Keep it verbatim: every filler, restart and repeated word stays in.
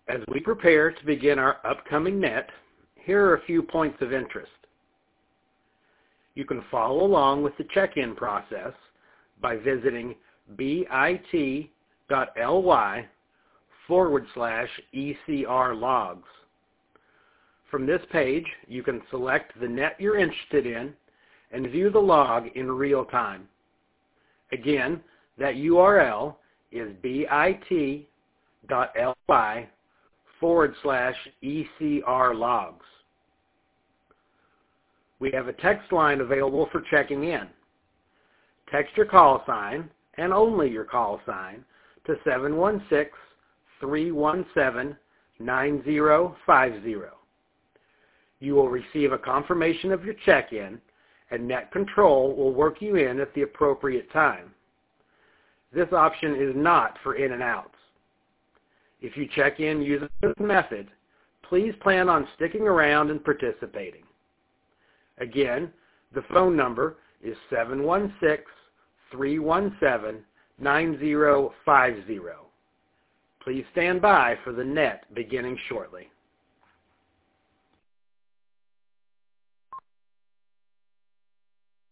As we prepare to begin our upcoming net, here are a few points of interest. You can follow along with the check-in process by visiting bit.ly forward slash ECR logs. From this page, you can select the net you're interested in and view the log in real time. Again, that U R L is bit.ly forward slash ECR logs. We have a text line available for checking in. Text your call sign, and only your call sign, to seven one six, three one seven, nine zero five zero. You will receive a confirmation of your check-in, and Net Control will work you in at the appropriate time. This option is not for in and outs. If you check in using this method, please plan on sticking around and participating. Again, the phone number is seven one six, three one seven, nine zero five zero. Please stand by for the net beginning shortly.